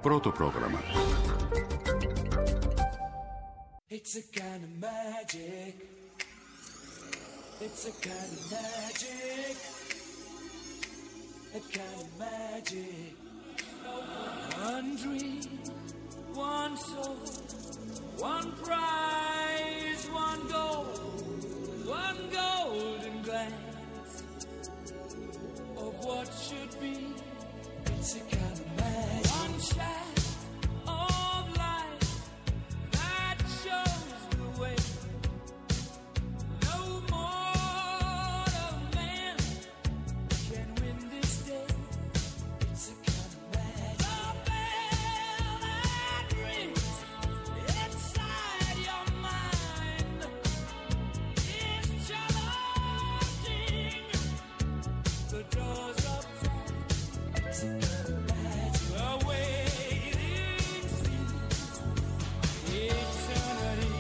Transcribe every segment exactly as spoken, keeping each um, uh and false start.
Πρώτο πρόγραμμα. It's a kind of magic. It's a kind of magic. A kind of magic. One dream, one soul, one prize, one goal, one golden glance of what should be. It's a kind of magic. One shaft of light that shows the way. No mortal man can win this day. It's a kind of magic. The bell that rings inside your mind is challenging the doors of time. It's a kind of magic. The waiting seems eternity.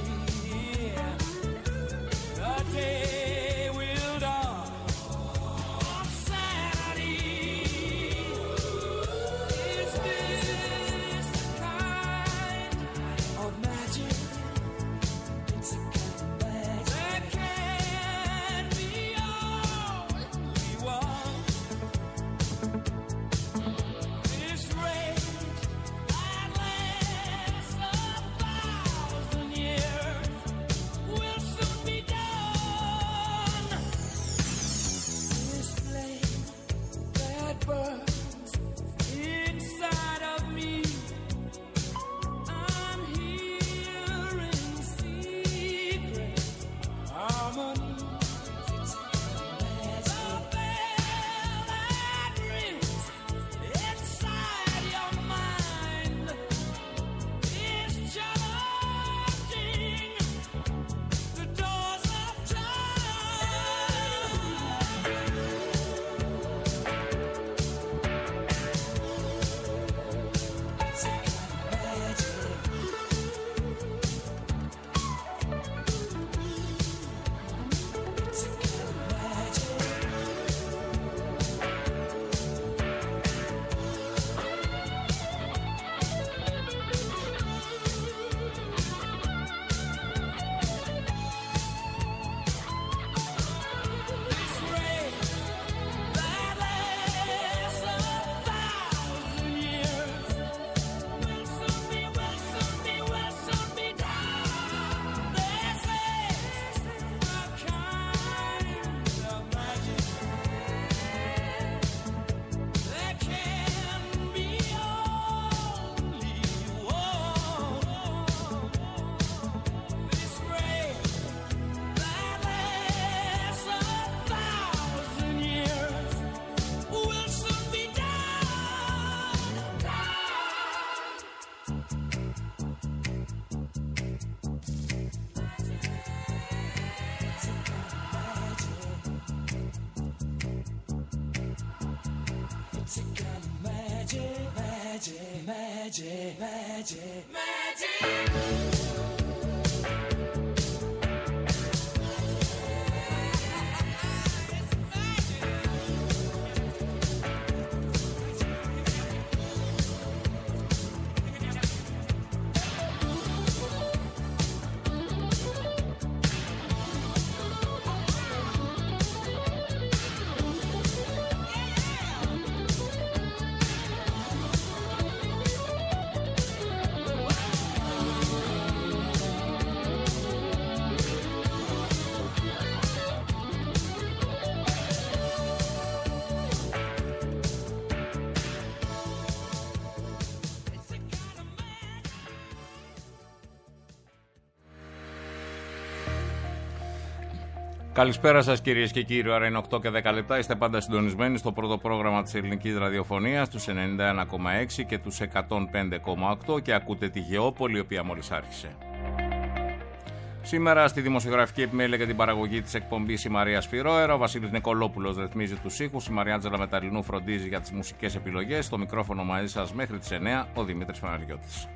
The day will dawn on Saturday. Is this the kind of magic? It's a kind of magic. There can be only one. This rage that lasts a thousand years will soon be done. This flame that burns inside of me, I'm hearing secret harmonies. It's a kind of magic. The bell that rings inside your mind is challenging the doors of time. It's a kind of magic. It's a kind of magic. This rain that lasts a thousand years will soon be, will soon be, will soon be done. This is a kind of magic. There can be only one. This rain that lasts a thousand years will soon be done. It's a kind of magic, magic, magic, magic, magic. Καλησπέρα σας κυρίες και κύριοι, ώρα είναι οκτώ και δέκα λεπτά, είστε πάντα συντονισμένοι στο πρώτο πρόγραμμα της ελληνικής ραδιοφωνίας, τους ενενήντα ένα κόμμα έξι και τους εκατόν πέντε κόμμα οκτώ και ακούτε τη Γεώπολη, η οποία μόλις άρχισε. Σήμερα στη δημοσιογραφική επιμέλεια για την παραγωγή της εκπομπής η Μαρία Σφυρόερα, ο Βασίλης Νικολόπουλος ρυθμίζει τους ήχους, η Μαριάντζελα Μεταλλινού φροντίζει για τις μουσικές επιλογές, στο μικρόφωνο μαζί σας μέχρι τις εννιά ο Δημήτρης Παναγιώτης.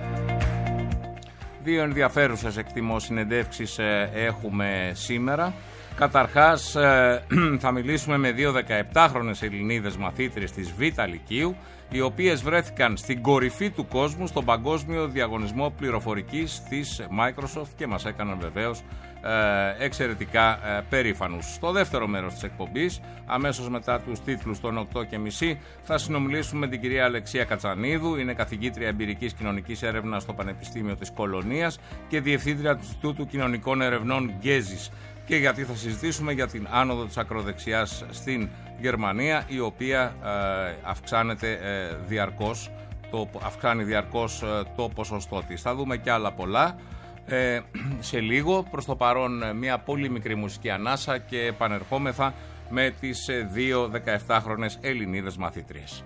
Δύο ενδιαφέρουσες εκτιμώ συνεντεύξεις έχουμε σήμερα. Καταρχάς θα μιλήσουμε με δύο δεκαεπτάχρονες Ελληνίδες μαθήτριες της Β' Λυκείου οι οποίες βρέθηκαν στην κορυφή του κόσμου στον παγκόσμιο διαγωνισμό πληροφορικής της Microsoft και μας έκαναν βεβαίως ε, εξαιρετικά ε, περήφανους. Στο δεύτερο μέρος της εκπομπής, αμέσως μετά τους τίτλους των οκτώ και μισή, θα συνομιλήσουμε με την κυρία Αλεξία Κατσανίδου, είναι καθηγήτρια εμπειρικής κοινωνικής έρευνας στο Πανεπιστήμιο της Κολωνίας και διευθύντρια του Ινστιτούτου Κοινωνικών Ερευνών Γκέζης. Και γιατί θα συζητήσουμε για την άνοδο της ακροδεξιάς στην Γερμανία, η οποία ε, αυξάνεται ε, διαρκώς, το, αυξάνει διαρκώς ε, το ποσοστό της. Θα δούμε και άλλα πολλά ε, σε λίγο. Προς το παρόν μια πολύ μικρή μουσική ανάσα και επανερχόμεθα με τις ε, δύο δεκαεφτάχρονες Ελληνίδες μαθήτριες.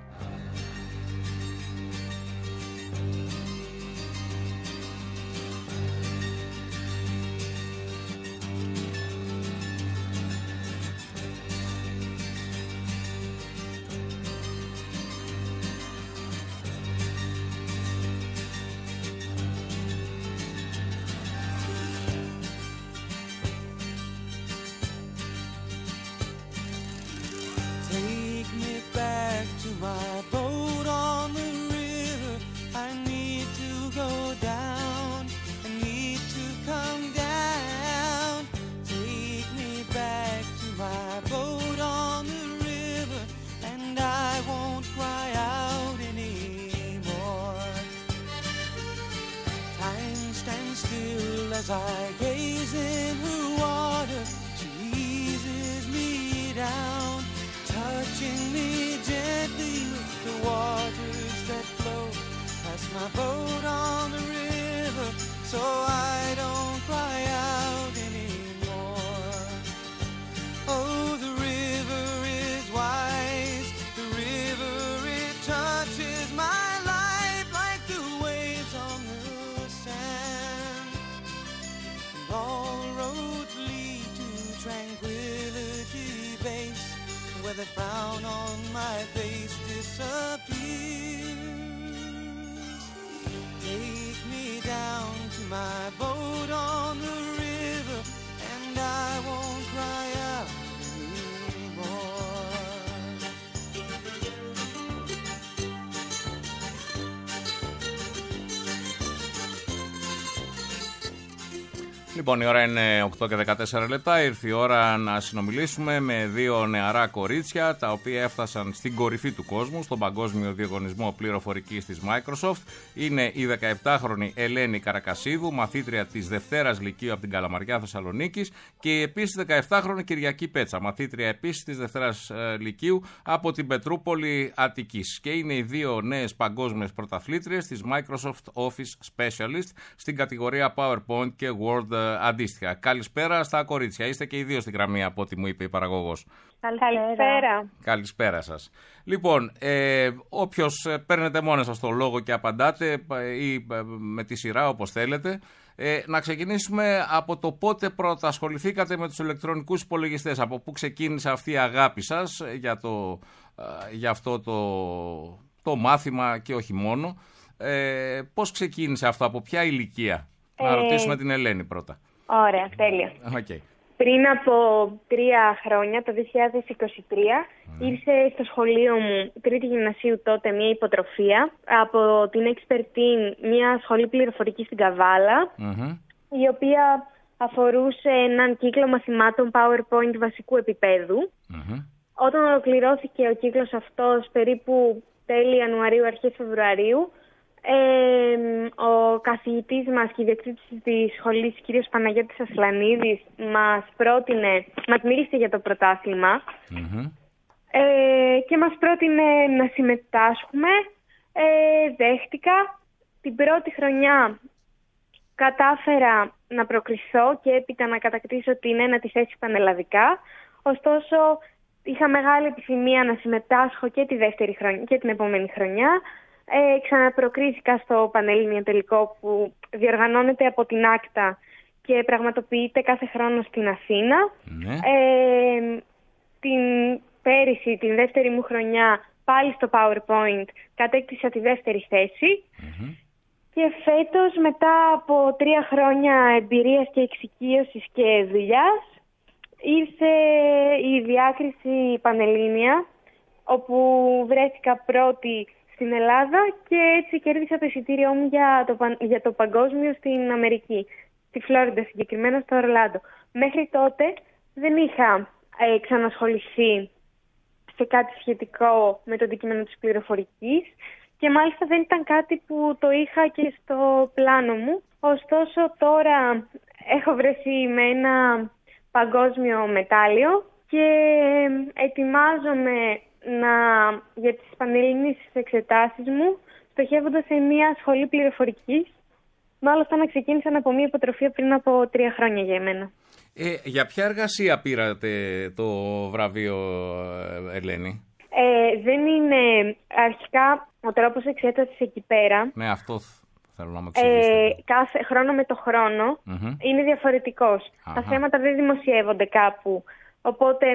As I gaze in her water, she eases me down, touching me gently with the waters that flow past my boat on the river, so I don't cry out anymore. Oh, the river is wise, the river, it touches my life like the waves on the sand. All roads lead to tranquility base, where the frown on my face disappears. Take me down to my boat on the river, and I won't cry out anymore. Λοιπόν, η ώρα είναι οκτώ και δεκατέσσερα λεπτά. Ήρθε η ώρα να συνομιλήσουμε με δύο νεαρά κορίτσια, τα οποία έφτασαν στην κορυφή του κόσμου, στον παγκόσμιο διαγωνισμό πληροφορικής της Microsoft. Είναι η δεκαεπτάχρονη Ελένη Καρακασίδου, μαθήτρια της Δευτέρας Λυκείου από την Καλαμαριά Θεσσαλονίκης, και η επίσης δεκαεπτάχρονη Κυριακή Πέτσα, μαθήτρια επίσης της Δευτέρας ε, Λυκείου από την Πετρούπολη Αττικής. Και είναι οι δύο νέες παγκόσμιες πρωταθλήτριες της Microsoft Office Specialist στην κατηγορία PowerPoint και Word αντίστοιχα. Καλησπέρα στα κορίτσια. Είστε και οι δύο στην γραμμή από ό,τι μου είπε η παραγωγός. Καλησπέρα. Καλησπέρα σας. Λοιπόν, ε, όποιος παίρνετε μόνοι σας το λόγο και απαντάτε ή με τη σειρά όπως θέλετε, ε, να ξεκινήσουμε από το πότε πρώτα ασχοληθήκατε με τους ηλεκτρονικούς υπολογιστές, από πού ξεκίνησε αυτή η αγάπη σας για, το, για αυτό το, το μάθημα και όχι μόνο. Ε, πώς ξεκίνησε αυτό, από ποια ηλικία? Να ε... ρωτήσουμε την Ελένη πρώτα. Ωραία, τέλεια. Okay. Πριν από τρία χρόνια, το δύο χιλιάδες είκοσι τρία, mm. ήρθε στο σχολείο μου, τρίτη γυμνασίου τότε, μια υποτροφία από την Expertine, μια σχολή πληροφορικής στην Καβάλα, mm-hmm. η οποία αφορούσε έναν κύκλο μαθημάτων PowerPoint βασικού επίπεδου. Mm-hmm. Όταν ολοκληρώθηκε ο κύκλος αυτός, περίπου τέλη Ιανουαρίου, αρχές Φεβρουαρίου, Ε, ο καθηγητής μας και ιδιοκτήτης της σχολής, κ. Παναγιώτης Ασλανίδης, μας πρότεινε, μας μίλησε για το πρωτάθλημα mm-hmm. ε, και μας πρότεινε να συμμετάσχουμε. Ε, δέχτηκα. Την πρώτη χρονιά κατάφερα να προκριθώ και έπειτα να κατακτήσω την ένατη θέση πανελλαδικά. Ωστόσο, είχα μεγάλη επιθυμία να συμμετάσχω και τη δεύτερη χρονιά και την επόμενη χρονιά. Ε, ξαναπροκρίθηκα στο Πανελλήνιο τελικό που διοργανώνεται από την Άκτα και πραγματοποιείται κάθε χρόνο στην Αθήνα. Ναι. Ε, την πέρυσι, την δεύτερη μου χρονιά, πάλι στο PowerPoint, κατέκτησα τη δεύτερη θέση. Mm-hmm. Και φέτος, μετά από τρία χρόνια εμπειρίας και εξοικείωσης και δουλειάς, ήρθε η διάκριση Πανελλήνια, όπου βρέθηκα πρώτη στην Ελλάδα και έτσι κέρδισα το εισιτήριό μου για το, για το παγκόσμιο στην Αμερική, στη Φλόριντα συγκεκριμένα, στο Ορλάντο. Μέχρι τότε δεν είχα ε, ξανασχοληθεί σε κάτι σχετικό με το αντικείμενο της πληροφορικής και μάλιστα δεν ήταν κάτι που το είχα και στο πλάνο μου. Ωστόσο τώρα έχω βρεθεί με ένα παγκόσμιο μετάλλιο και ετοιμάζομαι να, για τις πανελληνίες εξετάσεις μου, στοχεύοντας σε μια σχολή πληροφορικής. Με όλα αυτά να ξεκίνησαν από μια υποτροφία πριν από τρία χρόνια για εμένα. Ε, για ποια εργασία πήρατε το βραβείο, Ελένη? Ε, δεν είναι αρχικά ο τρόπος εξέτασης εκεί πέρα. Ναι, αυτό θέλω να μου εξηγήσετε. Ε, κάθε χρόνο με το χρόνο mm-hmm. είναι διαφορετικός. Αχα. Τα θέματα δεν δημοσιεύονται κάπου. Οπότε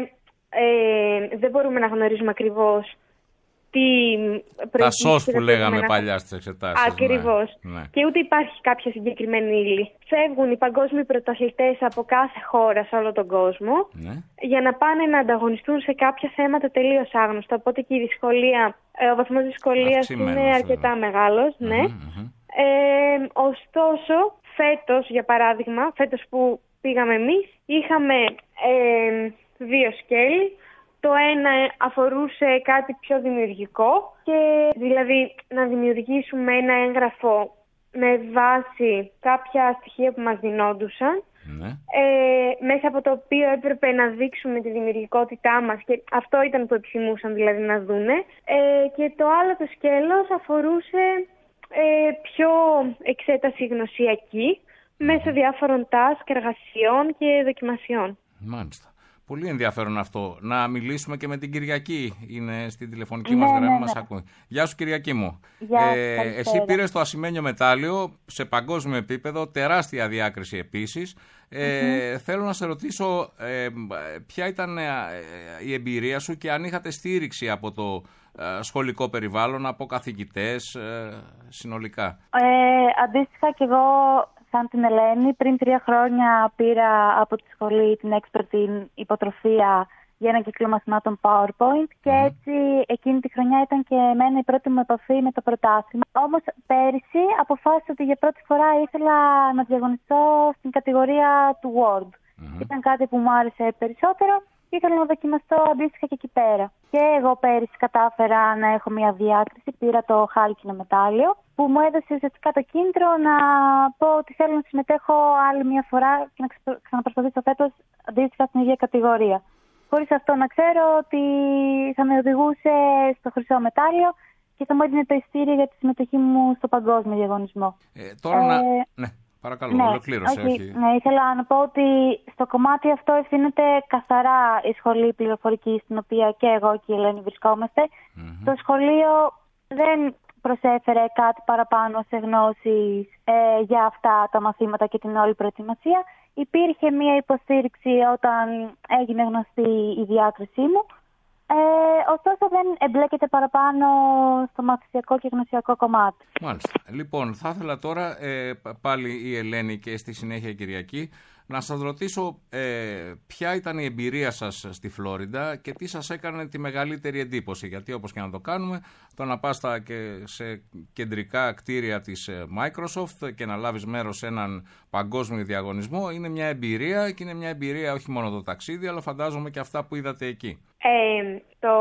ε, δεν μπορούμε να γνωρίζουμε ακριβώς τι τα σως που λέγαμε να... παλιά στις εξετάσεις. Ακριβώς. Ναι, ναι. Και ούτε υπάρχει κάποια συγκεκριμένη ύλη. Φεύγουν οι παγκόσμιοι πρωταθλητές από κάθε χώρα σε όλο τον κόσμο ναι. για να πάνε να ανταγωνιστούν σε κάποια θέματα τελείως άγνωστα. Οπότε και η δυσκολία, ο βαθμός δυσκολίας είναι αρκετά μεγάλος. Mm-hmm, ναι. mm-hmm. Ε, ωστόσο, φέτος για παράδειγμα, φέτος που πήγαμε εμείς, είχαμε ε, δύο σκέλη. Το ένα αφορούσε κάτι πιο δημιουργικό, και δηλαδή να δημιουργήσουμε ένα έγγραφο με βάση κάποια στοιχεία που μας δινόντουσαν, ναι. ε, μέσα από το οποίο έπρεπε να δείξουμε τη δημιουργικότητά μας και αυτό ήταν που επιθυμούσαν δηλαδή να δούνε. Ε, και το άλλο το σκέλος αφορούσε ε, πιο εξέταση γνωσιακή, μέσω διάφορων task, εργασιών και δοκιμασιών. Μάλιστα. Πολύ ενδιαφέρον αυτό. Να μιλήσουμε και με την Κυριακή. Είναι στην τηλεφωνική ναι, μας γραμμή, ναι, ναι. μας ακούει. Γεια σου, Κυριακή μου. Γεια, ε, εσύ πήρες το ασημένιο μετάλλιο σε παγκόσμιο επίπεδο, τεράστια διάκριση επίσης. Ε, mm-hmm. Θέλω να σε ρωτήσω ε, ποια ήταν ε, η εμπειρία σου και αν είχατε στήριξη από το ε, σχολικό περιβάλλον, από καθηγητές ε, συνολικά. Ε, αντίστοιχα και εγώ, σαν την Ελένη, πριν τρία χρόνια πήρα από τη σχολή την έξπερτη υποτροφία για ένα κύκλο μαθημάτων PowerPoint και mm. έτσι εκείνη τη χρονιά ήταν και εμένα η πρώτη μου επαφή με το πρωτάθλημα. Όμως πέρυσι αποφάσισα ότι για πρώτη φορά ήθελα να διαγωνιστώ στην κατηγορία του Word. Mm-hmm. Ήταν κάτι που μου άρεσε περισσότερο και ήθελα να δοκιμαστώ αντίστοιχα και εκεί πέρα. Και εγώ πέρυσι κατάφερα να έχω μια διάκριση, πήρα το χάλκινο μετάλλιο, που μου έδωσε ουσιαστικά το κίνητρο να πω ότι θέλω να συμμετέχω άλλη μια φορά και να ξαναπροσπαθήσω φέτος αντίστοιχα στην ίδια κατηγορία. Χωρίς αυτό να ξέρω ότι θα με οδηγούσε στο χρυσό μετάλλιο και θα μου έδινε το ειστήριο για τη συμμετοχή μου στο παγκόσμιο διαγωνισμό. Ε, τώρα ε, να... Ναι, παρακαλώ, ναι, ολοκλήρωσε. Όχι, όχι. Ναι, ήθελα να πω ότι στο κομμάτι αυτό ευθύνεται καθαρά η σχολή πληροφορικής, στην οποία και εγώ και η Ελένη βρισκόμαστε. Mm-hmm. Το σχολείο δεν προσέφερε κάτι παραπάνω σε γνώσεις ε, για αυτά τα μαθήματα και την όλη προετοιμασία. Υπήρχε μια υποστήριξη όταν έγινε γνωστή η διάκρισή μου. Ε, ωστόσο δεν εμπλέκεται παραπάνω στο μαθησιακό και γνωσιακό κομμάτι. Μάλιστα. Λοιπόν, θα ήθελα τώρα ε, πάλι η Ελένη και στη συνέχεια η Κυριακή να σας ρωτήσω ε, ποια ήταν η εμπειρία σας στη Φλόριντα και τι σας έκανε τη μεγαλύτερη εντύπωση. Γιατί όπως και να το κάνουμε, το να πας και σε κεντρικά κτίρια της Microsoft και να λάβεις μέρος σε έναν παγκόσμιο διαγωνισμό είναι μια εμπειρία και είναι μια εμπειρία όχι μόνο το ταξίδι, αλλά φαντάζομαι και αυτά που είδατε εκεί. Ε, το,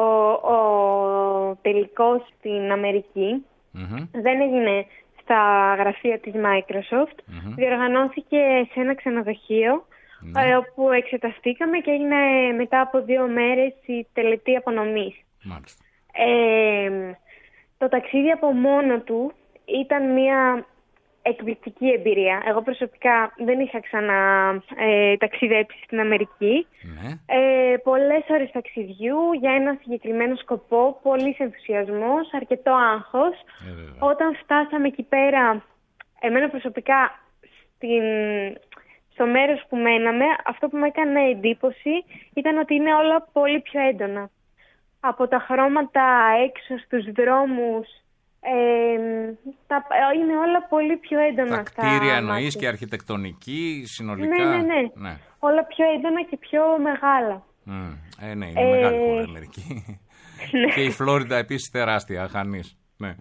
ο τελικός στην Αμερική mm-hmm. δεν έγινε στα γραφεία της Microsoft, mm-hmm. διοργανώθηκε σε ένα ξενοδοχείο mm-hmm. όπου εξεταστήκαμε και έγινε μετά από δύο μέρες η τελετή απονομής. Μάλιστα. Ε, το ταξίδι από μόνο του ήταν μια εκπληκτική εμπειρία. Εγώ προσωπικά δεν είχα ξανά ε, ταξιδέψει στην Αμερική. Ναι. Ε, πολλές ώρες ταξιδιού για ένα συγκεκριμένο σκοπό, πολύς ενθουσιασμός, αρκετό άγχος. Ε, Όταν φτάσαμε εκεί πέρα, εμένα προσωπικά στην, στο μέρος που μέναμε, αυτό που μου έκανε εντύπωση ήταν ότι είναι όλα πολύ πιο έντονα. Από τα χρώματα έξω στους δρόμους, Ε, τα, είναι όλα πολύ πιο έντονα. Τα κτίρια εννοείς και αρχιτεκτονική συνολικά. Ναι, ναι, ναι, ναι. Όλα πιο έντονα και πιο μεγάλα. Mm. Ε, ναι, είναι ε... μεγάλη χώρα Αμερική. Και η Φλόριντα επίσης τεράστια, χανής. Ναι.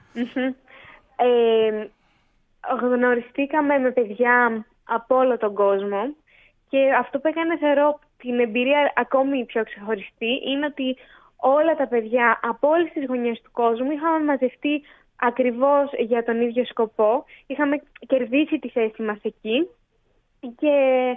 ε, γνωριστήκαμε με παιδιά από όλο τον κόσμο και αυτό που έκανε θεωρώ την εμπειρία ακόμη πιο ξεχωριστή είναι ότι όλα τα παιδιά από όλες τις γωνιές του κόσμου είχαμε μαζευτεί ακριβώς για τον ίδιο σκοπό. Είχαμε κερδίσει τη θέση μας εκεί και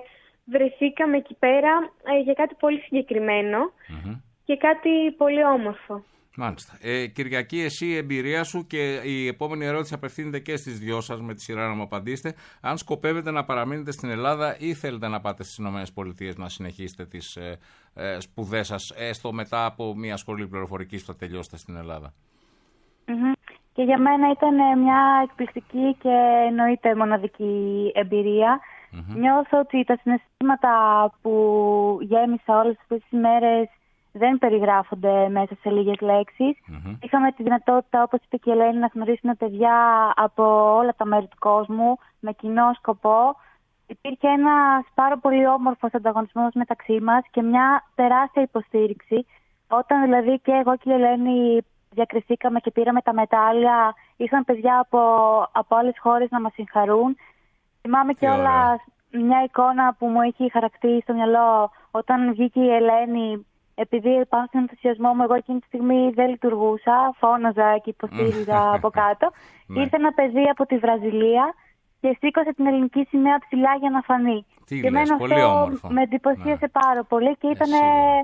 βρεθήκαμε εκεί πέρα ε, για κάτι πολύ συγκεκριμένο mm-hmm. και κάτι πολύ όμορφο. Μάλιστα. Ε, Κυριακή, εσύ η εμπειρία σου, και η επόμενη ερώτηση απευθύνεται και στις δυο σας με τη σειρά να μου απαντήσετε. Αν σκοπεύετε να παραμείνετε στην Ελλάδα ή θέλετε να πάτε στις ΗΠΑ να συνεχίσετε τις ε, ε, σπουδές σας, έστω μετά από μια σχολή πληροφορικής που θα τελειώσετε στην Ελλάδα. Mm-hmm. Και για μένα ήταν μια εκπληκτική και εννοείται μοναδική εμπειρία. Mm-hmm. Νιώθω ότι τα συναισθήματα που γέμισα όλες αυτές τις ημέρες δεν περιγράφονται μέσα σε λίγες λέξεις. Mm-hmm. Είχαμε τη δυνατότητα, όπως είπε και η Ελένη, να γνωρίσουμε παιδιά από όλα τα μέρη του κόσμου με κοινό σκοπό. Υπήρχε ένας πάρα πολύ όμορφος ανταγωνισμός μεταξύ μας και μια τεράστια υποστήριξη. Όταν δηλαδή και εγώ και η Ελένη διακριθήκαμε και πήραμε τα μετάλλια, ήρθαν παιδιά από, από άλλες χώρες να μας συγχαρούν. Θυμάμαι και όλα μια εικόνα που μου έχει χαρακτήσει στο μυαλό όταν βγήκε η Ελένη. Επειδή πάνω στον ενθουσιασμό μου, εγώ εκείνη τη στιγμή δεν λειτουργούσα, φώναζα και υποστήριζα από κάτω. Ήρθε ένα παιδί από τη Βραζιλία και σήκωσε την ελληνική σημαία ψηλά για να φανεί. Τι και λες, αυτό όμορφο. Με εντυπωσίασε ναι. πάρα πολύ και ήταν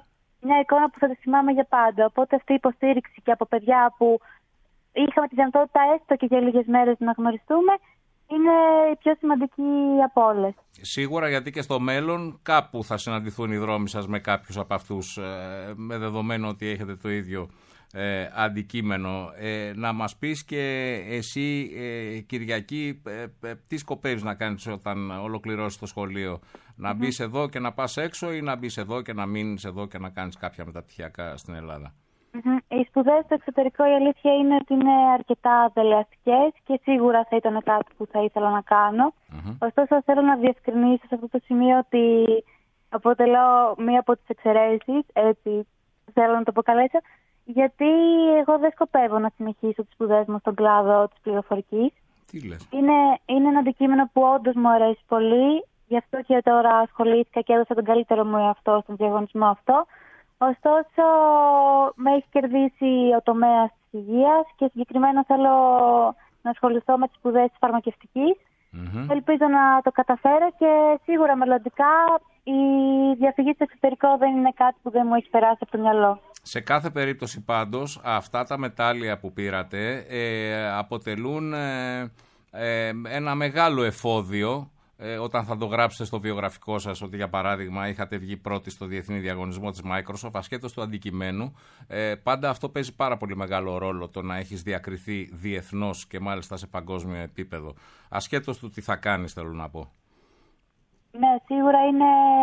μια εικόνα που θα τη θυμάμαι για πάντα. Οπότε αυτή η υποστήριξη και από παιδιά που είχαμε τη δυνατότητα έστω και για λίγες μέρες να γνωριστούμε, είναι η πιο σημαντική από όλες. Σίγουρα, γιατί και στο μέλλον κάπου θα συναντηθούν οι δρόμοι σας με κάποιους από αυτούς, ε, με δεδομένο ότι έχετε το ίδιο ε, αντικείμενο. Ε, να μας πεις και εσύ, ε, Κυριακή, ε, ε, τι σκοπεύεις να κάνεις όταν ολοκληρώσεις το σχολείο? Να mm-hmm. μπεις εδώ και να πας έξω ή να μπεις εδώ και να μείνεις εδώ και να κάνεις κάποια μεταπτυχιακά στην Ελλάδα? Mm-hmm. Οι σπουδές στο εξωτερικό, η αλήθεια είναι ότι είναι αρκετά δελεαστικές και σίγουρα θα ήταν κάτι που θα ήθελα να κάνω. Mm-hmm. Ωστόσο, θέλω να διευκρινίσω σε αυτό το σημείο ότι αποτελώ μία από τις εξαιρέσεις, έτσι θέλω να το αποκαλέσω, γιατί εγώ δεν σκοπεύω να συνεχίσω τις σπουδές μου στον κλάδο της πληροφορικής. Τι λες? Είναι, είναι ένα αντικείμενο που όντως μου αρέσει πολύ, γι' αυτό και τώρα ασχολήθηκα και έδωσα τον καλύτερο μου εαυτό στον διαγωνισμό αυτό. Ωστόσο, με έχει κερδίσει ο τομέας της υγείας και συγκεκριμένα θέλω να ασχοληθώ με τις σπουδές της φαρμακευτικής. Mm-hmm. Ελπίζω να το καταφέρω και σίγουρα μελλοντικά η διαφυγή στο εξωτερικό δεν είναι κάτι που δεν μου έχει περάσει από το μυαλό. Σε κάθε περίπτωση πάντως, αυτά τα μετάλλια που πήρατε ε, αποτελούν ε, ε, ένα μεγάλο εφόδιο. Ε, όταν θα το γράψετε στο βιογραφικό σας ότι για παράδειγμα είχατε βγει πρώτοι στο διεθνή διαγωνισμό της Microsoft, ασχέτως του αντικειμένου, ε, πάντα αυτό παίζει πάρα πολύ μεγάλο ρόλο, το να έχεις διακριθεί διεθνώς και μάλιστα σε παγκόσμιο επίπεδο, ασχέτως του τι θα κάνεις, θέλω να πω. Ναι, σίγουρα είναι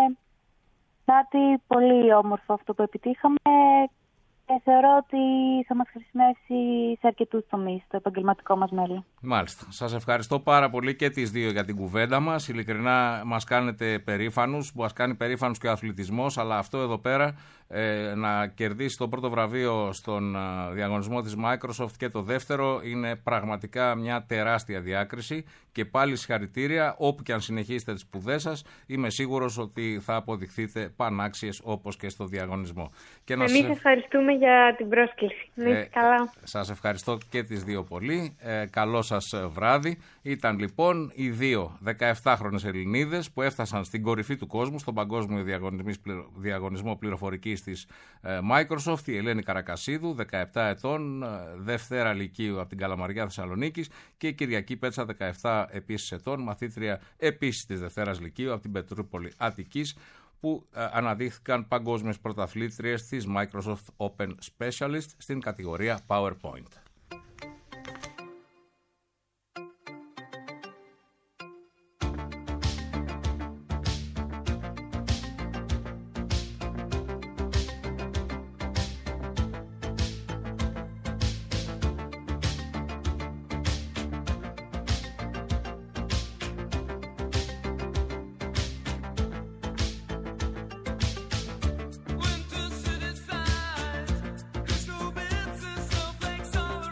κάτι πολύ όμορφο αυτό που επιτύχαμε και θεωρώ ότι θα μας χρησιμεύσει σε αρκετούς τομείς στο επαγγελματικό μας μέλλον. Μάλιστα. Σας ευχαριστώ πάρα πολύ και τις δύο για την κουβέντα μας. Ειλικρινά μας κάνετε περήφανους, που μας κάνει περήφανους και ο αθλητισμός, αλλά αυτό εδώ πέρα ε, να κερδίσει το πρώτο βραβείο στον α, διαγωνισμό της Microsoft και το δεύτερο είναι πραγματικά μια τεράστια διάκριση και πάλι συγχαρητήρια. Όπου και αν συνεχίσετε τις σπουδές σας, είμαι σίγουρος ότι θα αποδειχθείτε πανάξιες όπως και στο διαγωνισμό. Και Εμείς σε... ευχαριστούμε για την πρόσκληση. Ε, καλά. Σας ευχαριστώ και τις δύο πολύ. Ε, καλό σας βράδυ. Ήταν λοιπόν οι δύο δεκαεφτάχρονες Ελληνίδες που έφτασαν στην κορυφή του κόσμου στον Παγκόσμιο Διαγωνισμό Πληροφορικής της ε, Microsoft. Η Ελένη Καρακασίδου, δεκαεπτά ετών, ε, Δευτέρα Λυκείου από την Καλαμαριά Θεσσαλονίκης, και η Κυριακή Πέτσα, δεκαεπτά επίσης ετών, μαθήτρια επίσης της Δευτέρας Λυκείου από την Πετρούπολη Αττικής, που ε, αναδείχθηκαν παγκόσμιες πρωταθλήτριες της Microsoft Open Specialist στην κατηγορία PowerPoint. Winter city sighs, crystal bits and snowflakes on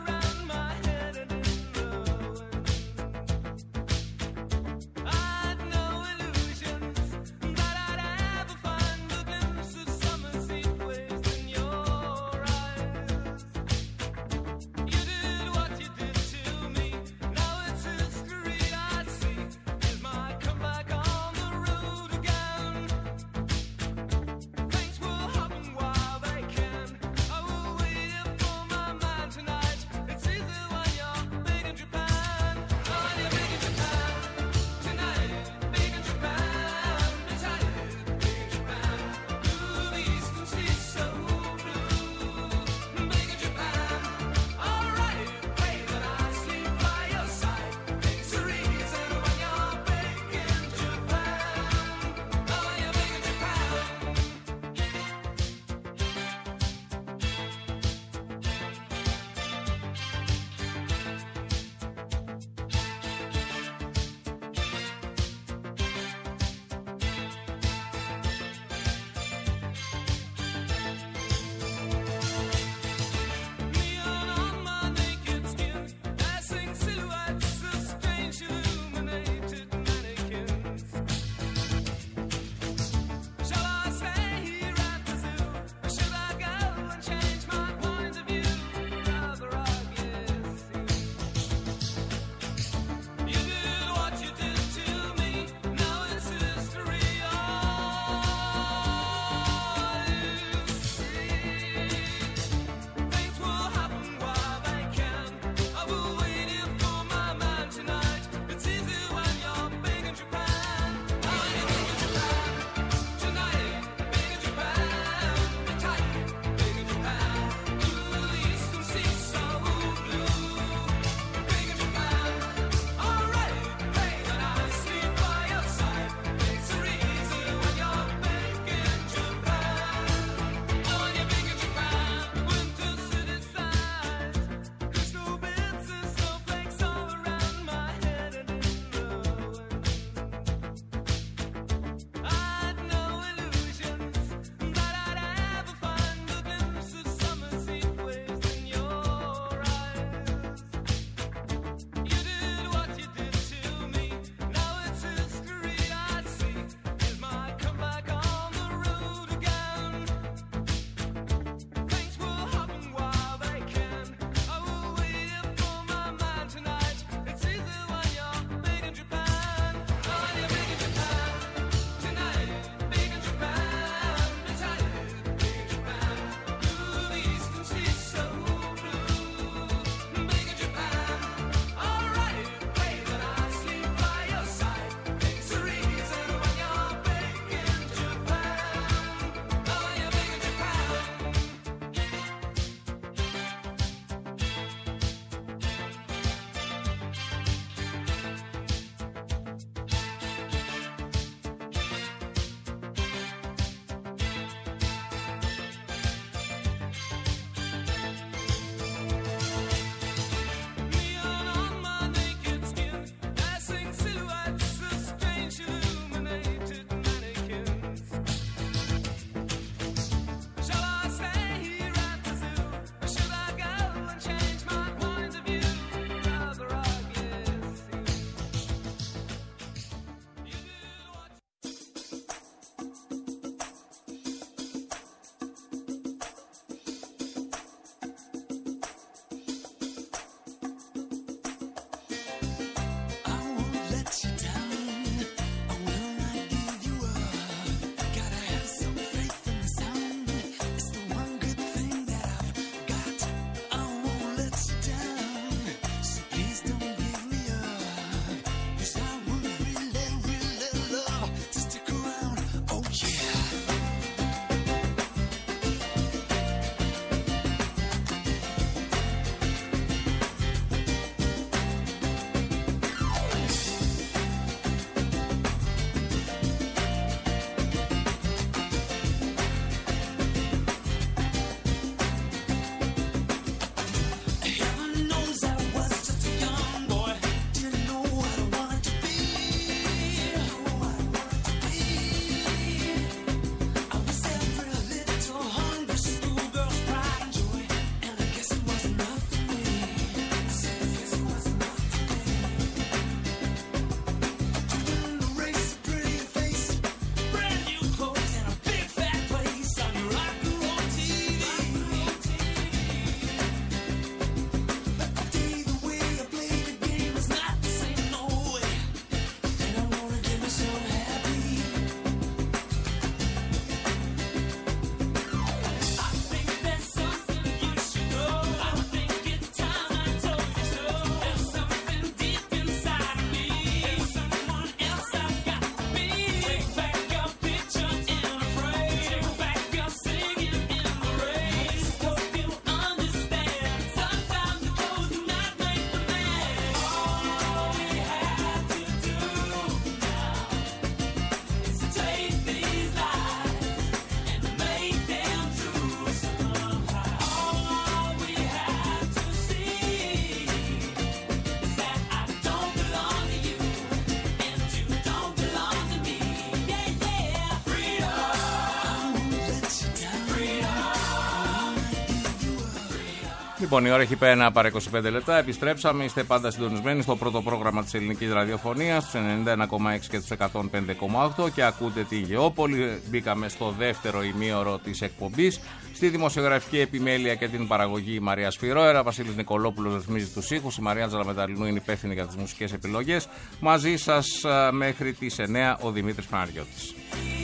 Λοιπόν, η ώρα έχει πάει ένα παρά είκοσι πέντε λεπτά. Επιστρέψαμε. Είστε πάντα συντονισμένοι στο πρώτο πρόγραμμα της ελληνικής ραδιοφωνίας, στους ενενήντα ένα κόμμα έξι και στους εκατόν πέντε κόμμα οκτώ, και ακούτε τη Γεώπολη. Μπήκαμε στο δεύτερο ημίωρο της εκπομπής. Στη δημοσιογραφική επιμέλεια και την παραγωγή η Μαρία Σφυρόερα. Βασίλης Νικολόπουλος ρυθμίζει τους ήχους. Η Μαρία Τζαλαμεταλινού είναι υπεύθυνη για τις μουσικές επιλογές. Μαζί σας μέχρι τις εννιά ο Δημήτρης Παναγιώτης.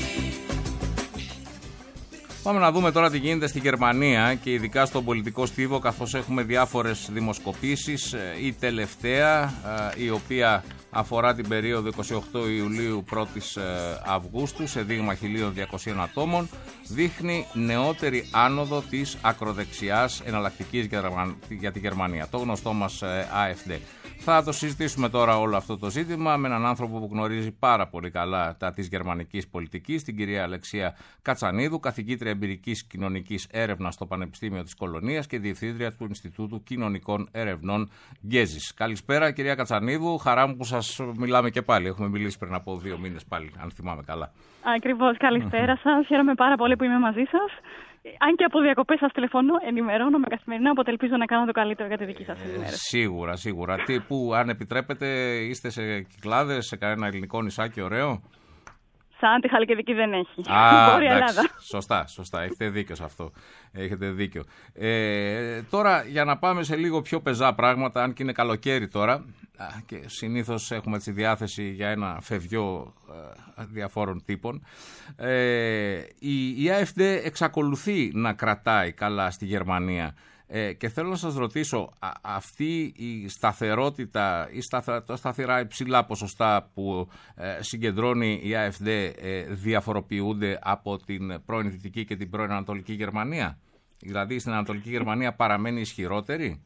Πάμε να δούμε τώρα τι γίνεται στη Γερμανία και ειδικά στον πολιτικό στίβο, καθώς έχουμε διάφορες δημοσκοπήσεις. Η τελευταία, η οποία αφορά την περίοδο εικοστή ογδόη Ιουλίου πρώτη Αυγούστου σε δείγμα χίλια διακοσίων ατόμων, δείχνει νεότερη άνοδο της ακροδεξιάς εναλλακτικής για τη Γερμανία, το γνωστό μας AfD. Θα το συζητήσουμε τώρα όλο αυτό το ζήτημα με έναν άνθρωπο που γνωρίζει πάρα πολύ καλά τα της γερμανικής πολιτικής, την κυρία Αλεξία Κατσανίδου, καθηγήτρια εμπειρικής κοινωνικής έρευνας στο Πανεπιστήμιο της Κολονίας και διευθύντρια του Ινστιτούτου Κοινωνικών Ερευνών Γκέζης. Καλησπέρα κυρία Κατσανίδου, χαρά μου που σας μιλάμε και πάλι. Έχουμε μιλήσει πριν από δύο μήνες πάλι, αν θυμάμαι καλά. Ακριβώς, καλησπέρα σας. Χαίρομαι πάρα πολύ που είμαι μαζί σας. Αν και από διακοπές σας τηλεφωνώ, ενημερώνομαι καθημερινά, οπότε ελπίζω να κάνω το καλύτερο για τη δική σας ενημέρωση. Ε, σίγουρα, σίγουρα. Τι, που, αν επιτρέπετε, είστε σε Κυκλάδες, σε κανένα ελληνικό νησάκι ωραίο? Σαν τη Χαλκιδική δεν έχει. Α, Βόρεια Ελλάδα. Σωστά, σωστά. Έχετε δίκιο σε αυτό. Έχετε δίκιο. Ε, τώρα, για να πάμε σε λίγο πιο πεζά πράγματα, αν και είναι καλοκαίρι τώρα, και συνήθως έχουμε τη διάθεση για ένα φευγιό ε, διαφόρων τύπων, ε, η, η AfD εξακολουθεί να κρατάει καλά στη Γερμανία. Ε, και θέλω να σας ρωτήσω, α, αυτή η σταθερότητα ή σταθερα, τα σταθερά υψηλά ποσοστά που ε, συγκεντρώνει η AfD ε, διαφοροποιούνται από την πρώην Δυτική και την πρώην Ανατολική Γερμανία? Δηλαδή στην Ανατολική Γερμανία παραμένει ισχυρότερη?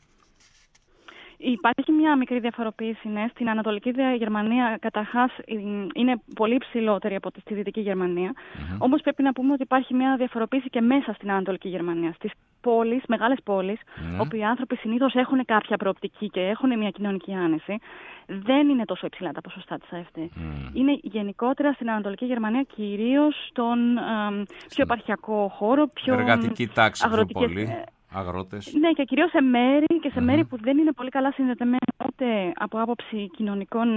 Υπάρχει μια μικρή διαφοροποίηση, ναι. Στην Ανατολική Γερμανία καταρχάς είναι πολύ υψηλότερη από τη Δυτική Γερμανία. Mm-hmm. Όμως πρέπει να πούμε ότι υπάρχει μια διαφοροποίηση και μέσα στην Ανατολική Γερμανία. Στις πόλεις, μεγάλες πόλεις, mm-hmm. όπου οι άνθρωποι συνήθως έχουν κάποια προοπτική και έχουν μια κοινωνική άνεση, δεν είναι τόσο υψηλά τα ποσοστά της AfD. Mm. Είναι γενικότερα στην Ανατολική Γερμανία κυρίως στον ε, πιο επαρχιακό χώρο, πιο εργατική τάξη, αγροτικές, πιο πολύ. Αγρότες. Ναι, και κυρίως σε μέρη και σε Mm-hmm. μέρη που δεν είναι πολύ καλά συνδεδεμένα ούτε από άποψη κοινωνικών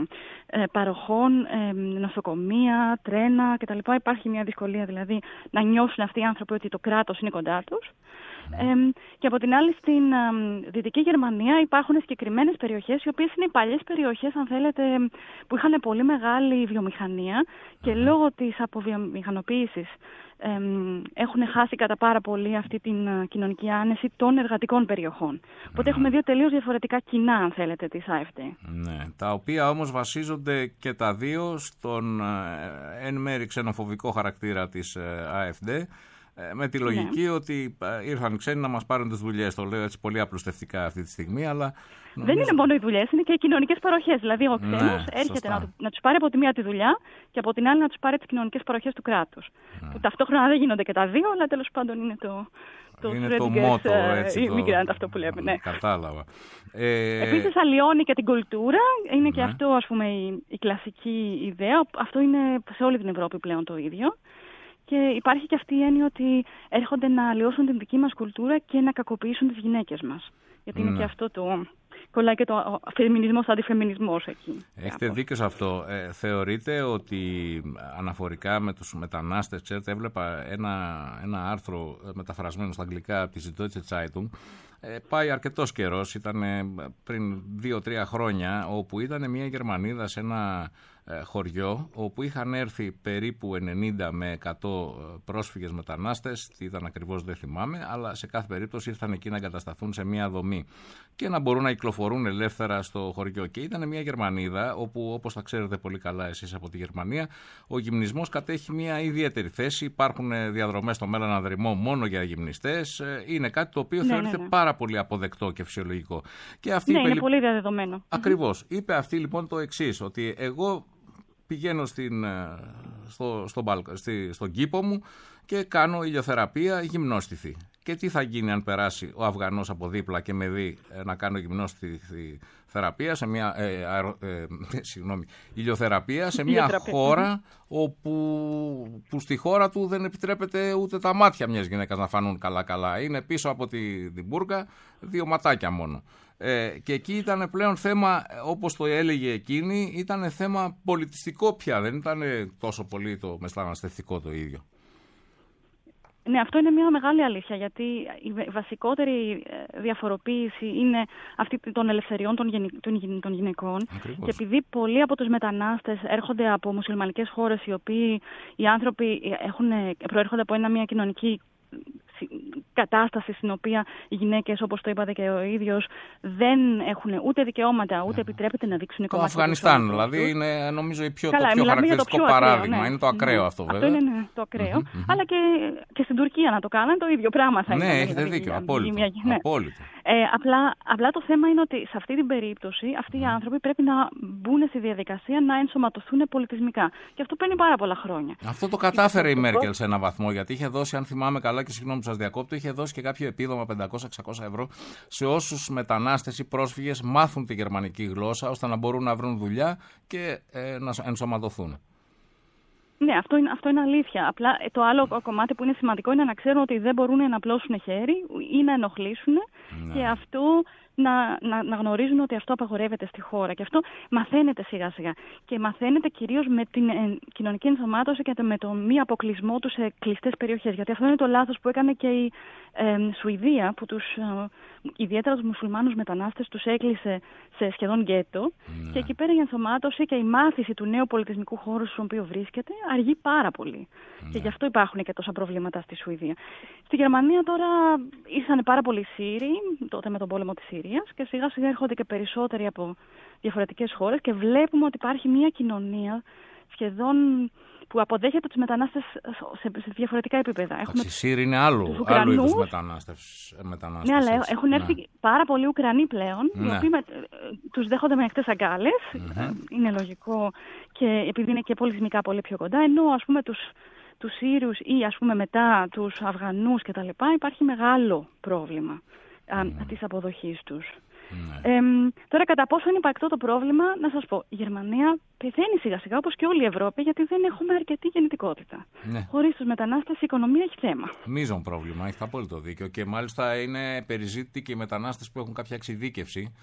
ε, παροχών, ε, νοσοκομεία, τρένα κτλ. Υπάρχει μια δυσκολία δηλαδή να νιώσουν αυτοί οι άνθρωποι ότι το κράτος είναι κοντά τους. Mm-hmm. Ε, και από την άλλη στην ε, Δυτική Γερμανία υπάρχουν συγκεκριμένες περιοχές, οι οποίες είναι οι παλιές περιοχές, αν θέλετε, που είχαν πολύ μεγάλη βιομηχανία και mm-hmm. λόγω της αποβιομηχανοποίησης Ε, έχουν χάσει κατά πάρα πολύ αυτή την uh, κοινωνική άνεση των εργατικών περιοχών. Οπότε mm. έχουμε δύο τελείως διαφορετικά κοινά, αν θέλετε, της AfD. Ναι, τα οποία όμως βασίζονται και τα δύο στον uh, εν μέρει ξενοφοβικό χαρακτήρα της uh, AfD, με τη λογική ναι. ότι ήρθαν ξένοι να μας πάρουν τις δουλειές. Το λέω έτσι πολύ απλουστευτικά αυτή τη στιγμή, αλλά... Νομίζω... Δεν είναι μόνο οι δουλειές, είναι και οι κοινωνικές παροχές. Δηλαδή ο ξένος ναι, έρχεται να, να τους πάρει από τη μία τη δουλειά και από την άλλη να τους πάρει τις κοινωνικές παροχές του κράτους. Ναι. Που ταυτόχρονα δεν γίνονται και τα δύο, αλλά τέλος πάντων είναι το... Το είναι το μότο, έτσι, το... immigrant, αυτό που λέμε, ναι. Κατάλαβα. Ε... Επίσης αλλοιώνει και την κουλτούρα, είναι ναι. και αυτό, ας πούμε, η, η κλασική ιδέα. Αυτό είναι σε όλη την Ευρώπη πλέον το ίδιο. Και υπάρχει και αυτή η έννοια ότι έρχονται να αλλοιώσουν την δική μας κουλτούρα και να κακοποιήσουν τις γυναίκες μας. Γιατί ναι. είναι και αυτό το... κολλάει και το φεμινισμός, αντιφεμινισμός εκεί. Έχετε δίκιο σε αυτό. Ε, θεωρείτε ότι αναφορικά με τους μετανάστες, ξέρετε, έβλεπα ένα, ένα άρθρο μεταφρασμένο στα αγγλικά από τη Süddeutsche Zeitung. Ε, πάει αρκετός καιρός, ήταν πριν δύο τρία χρόνια, όπου ήταν μια Γερμανίδα σε ένα χωριό όπου είχαν έρθει περίπου ενενήντα με εκατό πρόσφυγες μετανάστες, τι ήταν ακριβώς δεν θυμάμαι, αλλά σε κάθε περίπτωση ήρθαν εκεί να εγκατασταθούν σε μια δομή και να μπορούν να κυκλοφορούν ελεύθερα στο χωριό. Και ήταν μια Γερμανίδα όπου, όπως θα ξέρετε πολύ καλά εσείς από τη Γερμανία, ο γυμνισμός κατέχει μια ιδιαίτερη θέση. Υπάρχουν διαδρομές στο Μέλλον Ανδρυμό μόνο για γυμνιστές. Είναι κάτι το οποίο ναι, θεωρείται ναι, ναι. πάρα πολύ αποδεκτό και φυσιολογικό. Και αυτή ναι, είπε, είναι πολύ διαδεδομένο. Ακριβώς. Είπε αυτή λοιπόν το εξής, ότι εγώ πηγαίνω στην, στο, στο μπαλ, στη, στον κήπο μου και κάνω ηλιοθεραπεία γυμνόστιθη. Και τι θα γίνει αν περάσει ο Αφγανός από δίπλα και με δει να κάνω γυμνό στη, στη θεραπεία, σε μια ε, αερο, ε, συγγνώμη, ηλιοθεραπεία, σε μια χώρα όπου που στη χώρα του δεν επιτρέπεται ούτε τα μάτια μιας γυναίκας να φανούν καλά-καλά. Είναι πίσω από τη, την μπουρκα δύο ματάκια μόνο. Ε, και εκεί ήταν πλέον θέμα, όπως το έλεγε εκείνη, ήταν θέμα πολιτιστικό πια, δεν ήταν τόσο πολύ το μεταναστευτικό το ίδιο. Ναι, αυτό είναι μια μεγάλη αλήθεια, γιατί η βασικότερη διαφοροποίηση είναι αυτή των ελευθεριών των γυναικών. Ακριβώς. Και επειδή πολλοί από τους μετανάστες έρχονται από μουσουλμανικές χώρες, οι οποίοι οι άνθρωποι έχουν, προέρχονται από ένα, μια κοινωνική κατάσταση στην οποία οι γυναίκες, όπως το είπατε και ο ίδιος, δεν έχουν ούτε δικαιώματα, ούτε ναι. επιτρέπεται να δείξουν κομμάτια. Το Αφγανιστάν, δηλαδή, είναι νομίζω πιο, Καλά, το πιο χαρακτηριστικό το πιο παράδειγμα. Ακραίο, ναι. Είναι το ακραίο ναι. αυτό, βέβαια. Αυτό είναι ναι, το ακραίο. Mm-hmm, mm-hmm. Αλλά και, και στην Τουρκία να το κάνουν, το ίδιο πράγμα θα είναι. Ναι, έχετε δηλαδή, δίκιο. Απόλυτο. Ναι. Απόλυτο. Ε, απλά, απλά το θέμα είναι ότι σε αυτή την περίπτωση αυτοί mm. οι άνθρωποι πρέπει να μπουν στη διαδικασία να ενσωματωθούν πολιτισμικά. Και αυτό παίρνει πάρα πολλά χρόνια. Αυτό το κατάφερε η Μέρκελ σε έναν βαθμό, γιατί είχε δώσει, αν θυμάμαι καλά και συγγνώμη που σας διακόπτω, είχε δώσει και κάποιο επίδομα πεντακόσια με εξακόσια ευρώ σε όσους μετανάστες ή πρόσφυγες μάθουν τη γερμανική γλώσσα, ώστε να μπορούν να βρουν δουλειά και ε, να ενσωματωθούν. Ναι, αυτό είναι, αυτό είναι αλήθεια. Απλά το άλλο κομμάτι που είναι σημαντικό είναι να ξέρουν ότι δεν μπορούν να απλώσουν χέρι ή να ενοχλήσουν ναι. και αυτό να, να, να γνωρίζουν ότι αυτό απαγορεύεται στη χώρα. Και αυτό μαθαίνεται σιγά σιγά. Και μαθαίνεται κυρίως με την ε, κοινωνική ενσωμάτωση και με το μη αποκλεισμό του σε κλειστές περιοχές. Γιατί αυτό είναι το λάθος που έκανε και η ε, Σουηδία, που τους, ε, ιδιαίτερα τους μουσουλμάνους μετανάστες τους έκλεισε σε σχεδόν γκέτο. Ναι. Και εκεί πέρα η ενσωμάτωση και η μάθηση του νέου πολιτισμικού χώρου στον οποίο βρίσκεται αργεί πάρα πολύ. Ναι. Και γι' αυτό υπάρχουν και τόσα προβλήματα στη Σουηδία. Στη Γερμανία τώρα ήσαν πάρα πολλοί Σύριοι, τότε με τον πόλεμο της Συρίας, και σιγά σιγά έρχονται και περισσότεροι από διαφορετικές χώρες και βλέπουμε ότι υπάρχει μια κοινωνία σχεδόν που αποδέχεται τους μετανάστες σε, σε διαφορετικά επίπεδα. Οι Σύριοι είναι άλλου, άλλου είδους μετανάστες. Ναι, αλλά έτσι. Έχουν έρθει ναι. πάρα πολλοί Ουκρανοί πλέον, ναι. οι οποίοι με, τους δέχονται με ανοιχτές αγκάλες, mm-hmm. είναι λογικό, και επειδή είναι και πολιτισμικά πολύ πιο κοντά, ενώ ας πούμε τους, τους Σύριους ή ας πούμε μετά τους Αφγανούς κτλ. Υπάρχει μεγάλο πρόβλημα mm. της αποδοχής τους. Ναι. Ε, τώρα, κατά πόσο είναι υπαρκτό το πρόβλημα, να σας πω, η Γερμανία πεθαίνει σιγά σιγά, όπως και όλη η Ευρώπη, γιατί δεν έχουμε αρκετή γεννητικότητα. Ναι. Χωρίς τους μετανάστες η οικονομία έχει θέμα. Μείζον πρόβλημα, έχετε απόλυτο δίκιο. Και μάλιστα είναι περιζήτητοι και οι μετανάστες που έχουν κάποια εξειδίκευση,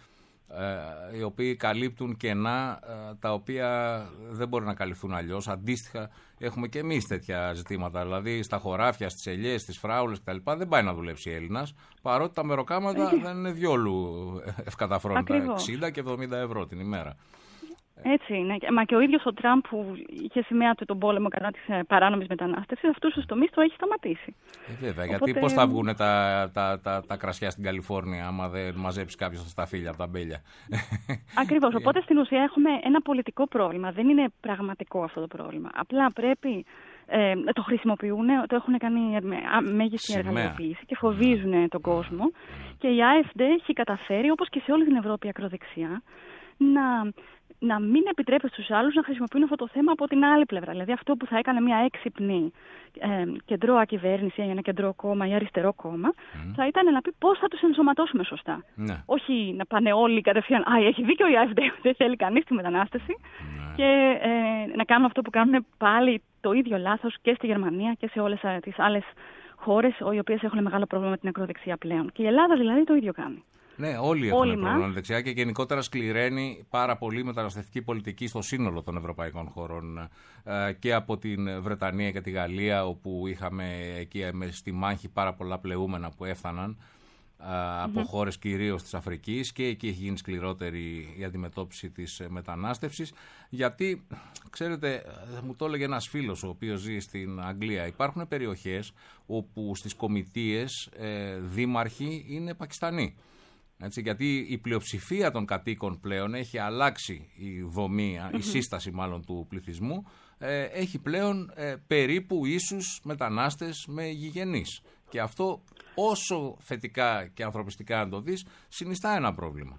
ε, οι οποίοι καλύπτουν κενά ε, τα οποία δεν μπορεί να καλυφθούν αλλιώς. Αντίστοιχα, έχουμε και εμείς τέτοια ζητήματα. Δηλαδή, στα χωράφια, στις ελιές, στις φράουλες κτλ. Δεν πάει να δουλέψει Έλληνας, παρότι τα μεροκάματα δεν είναι διόλου ευκαταφρόνητα. εξήντα και εβδομήντα ευρώ την ημέρα. Έτσι είναι. Μα και ο ίδιος ο Τραμπ, που είχε σημαία του τον πόλεμο κατά της παράνομης μετανάστευσης, αυτούς τους τομείς το έχει σταματήσει. Ε, βέβαια, Οπότε... γιατί πώς θα βγουν τα, τα, τα, τα κρασιά στην Καλιφόρνια, άμα δεν μαζέψει κάποιος τα σταφύλια από τα μπέλια. Ακριβώς. Οπότε στην ουσία έχουμε ένα πολιτικό πρόβλημα. Δεν είναι πραγματικό αυτό το πρόβλημα. Απλά πρέπει. Ε, το χρησιμοποιούν, το έχουν κάνει μέγιστη εργαλειοποίηση και φοβίζουν τον κόσμο. Και η AfD έχει καταφέρει, όπως και σε όλη την Ευρώπη ακροδεξιά, να. να μην επιτρέπει στους άλλους να χρησιμοποιούν αυτό το θέμα από την άλλη πλευρά. Δηλαδή αυτό που θα έκανε μια έξυπνη ε, κεντρώα κυβέρνηση ή ένα κεντρό κόμμα ή αριστερό κόμμα, mm. θα ήταν να πει πώς θα τους ενσωματώσουμε σωστά. Ναι. Όχι να πάνε όλοι κατευθείαν, α, έχει δίκιο η AfD, δεν θέλει κανείς τη μετανάστευση, ναι. και ε, να κάνουν αυτό που κάνουν πάλι το ίδιο λάθος και στη Γερμανία και σε όλες τις άλλες χώρες οι οποίες έχουν μεγάλο πρόβλημα με την ακροδεξιά πλέον. Και η Ελλάδα δηλαδή το ίδιο κάνει. Ναι, όλοι έχουν όλοι πρόβλημα μας. Δεξιά, και γενικότερα σκληραίνει πάρα πολύ μεταναστευτική πολιτική στο σύνολο των ευρωπαϊκών χωρών, ε, και από την Βρετανία και τη Γαλλία, όπου είχαμε εκεί στη μάχη πάρα πολλά πλεούμενα που έφταναν ε, mm-hmm. από χώρες κυρίως της Αφρικής, και εκεί έχει γίνει σκληρότερη η αντιμετώπιση της μετανάστευσης, γιατί ξέρετε, μου το έλεγε ένας φίλος ο οποίος ζει στην Αγγλία, υπάρχουν περιοχές όπου στις κομιτείες ε, δήμαρχοι είναι Πακιστανοί. Έτσι, γιατί η πλειοψηφία των κατοίκων πλέον έχει αλλάξει η δομή, mm-hmm. η σύσταση μάλλον του πληθυσμού, ε, έχει πλέον ε, περίπου ίσους μετανάστες με γηγενείς. Και αυτό, όσο θετικά και ανθρωπιστικά να το δεις, συνιστά ένα πρόβλημα.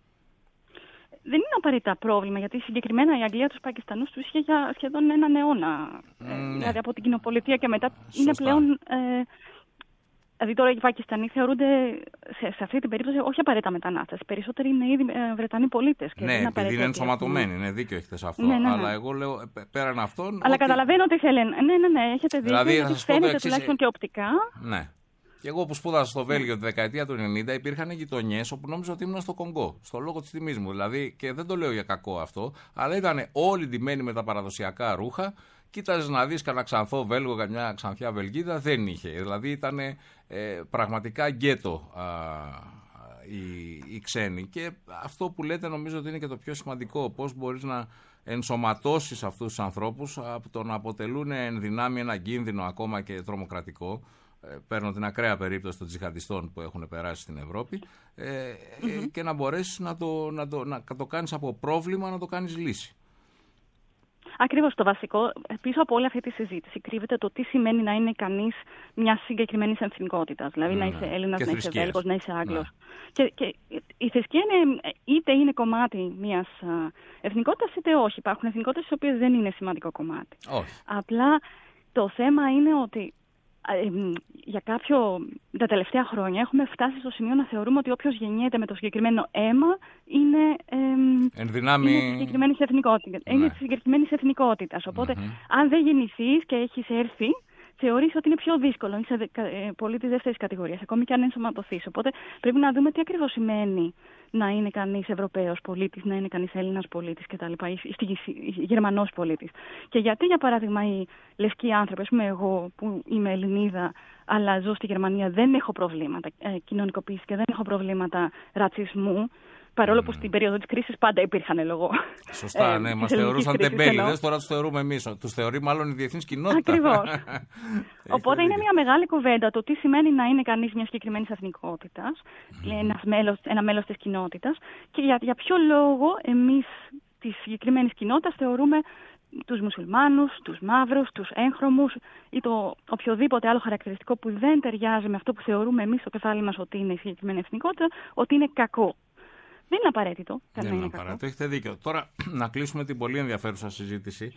Δεν είναι απαραίτητα πρόβλημα, γιατί συγκεκριμένα η Αγγλία τους Πακιστανούς τους είχε για σχεδόν έναν αιώνα. Mm, ε, δηλαδή από την κοινοπολιτεία και μετά. Σωστά. Είναι πλέον... Ε, Δηλαδή τώρα οι Πακιστανοί θεωρούνται σε, σε αυτή την περίπτωση όχι απαραίτητα μετανάστες. Περισσότεροι είναι ήδη ε, Βρετανοί πολίτες. Ναι, επειδή είναι ενσωματωμένοι, είναι δίκιο έχετε σε αυτό. Ναι, ναι, ναι. Αλλά εγώ λέω πέραν αυτών. Αλλά ότι... καταλαβαίνω τι θέλει. Ναι, ναι, ναι, έχετε δίκιο. Δηλαδή, γιατί φαίνεται τουλάχιστον και οπτικά. Ναι. Και εγώ που σπούδασα στο Βέλγιο τη δεκαετία του ενενήντα, υπήρχαν γειτονιές όπου νόμιζα ότι ήμουν στο Κονγκό. Στο λόγο της τιμής μου. Δηλαδή, και δεν το λέω για κακό αυτό, αλλά ήταν όλοι ντυμένοι με τα παραδοσιακά ρούχα. Κοίταζες να δεις κανένα ξανθό Βέλγο, καμιά ξανθιά Βελγίδα, δεν είχε. Δηλαδή ήταν ε, πραγματικά γκέτο α, οι, οι ξένοι. Και αυτό που λέτε νομίζω ότι είναι και το πιο σημαντικό. Πώς μπορείς να ενσωματώσεις αυτούς τους ανθρώπους από το να αποτελούν εν δυνάμει ένα κίνδυνο ακόμα και τρομοκρατικό. Ε, παίρνω την ακραία περίπτωση των τζιχαντιστών που έχουν περάσει στην Ευρώπη ε, mm-hmm. ε, και να μπορέσεις να το, να, το, να το κάνεις από πρόβλημα να το κάνεις λύση. Ακριβώς το βασικό, πίσω από όλη αυτή τη συζήτηση κρύβεται το τι σημαίνει να είναι κανείς μιας συγκεκριμένης εθνικότητας. Δηλαδή ναι, να είσαι Έλληνας, να είσαι Βέλγος, να είσαι Άγγλος. Ναι. Και, και η θρησκεία είναι, είτε είναι κομμάτι μιας εθνικότητας είτε όχι. Υπάρχουν εθνικότητες οι οποίες δεν είναι σημαντικό κομμάτι. Όχι. Απλά το θέμα είναι ότι Ε, για κάποιο, τα τελευταία χρόνια έχουμε φτάσει στο σημείο να θεωρούμε ότι όποιος γεννιέται με το συγκεκριμένο αίμα είναι, ε, Ενδυνάμει... είναι συγκεκριμένης εθνικότητας. Ναι. Είναι συγκεκριμένης εθνικότητας. Οπότε, mm-hmm. αν δεν γεννηθείς και έχεις έρθει, θεωρείς ότι είναι πιο δύσκολο. Είσαι πολίτης δεύτερης κατηγορίας, ακόμη και αν ενσωματωθείς. Οπότε πρέπει να δούμε τι ακριβώς σημαίνει να είναι κανείς Ευρωπαίος πολίτης, να είναι κανείς Έλληνας πολίτης κτλ. Ή Γερμανός πολίτης. Και γιατί, για παράδειγμα, οι λευκοί άνθρωποι, ας πούμε εγώ που είμαι Ελληνίδα, αλλά ζω στη Γερμανία, δεν έχω προβλήματα ε, κοινωνικοποίησης και δεν έχω προβλήματα ρατσισμού. Παρόλο που στην περίοδο της κρίσης πάντα υπήρχαν λόγω. Σωστά, ναι, μας θεωρούσαν τεμπέληδες, τώρα τους θεωρούμε εμείς. Τους θεωρεί μάλλον η διεθνής κοινότητα. Ακριβώς. Οπότε είναι μια μεγάλη κουβέντα το τι σημαίνει να είναι κανείς μια συγκεκριμένη εθνικότητα, mm. μέλος, ένα μέλος της κοινότητας και για, για ποιο λόγο εμείς της συγκεκριμένης κοινότητας θεωρούμε τους μουσουλμάνους, τους μαύρους, τους έγχρωμους ή το οποιοδήποτε άλλο χαρακτηριστικό που δεν ταιριάζει με αυτό που θεωρούμε εμείς στο κεφάλι μας ότι είναι η συγκεκριμένη εθνικότητα, ότι είναι κακό. Δεν είναι απαραίτητο. Δεν είναι απαραίτητο, έχετε δίκιο. Τώρα να κλείσουμε την πολύ ενδιαφέρουσα συζήτηση.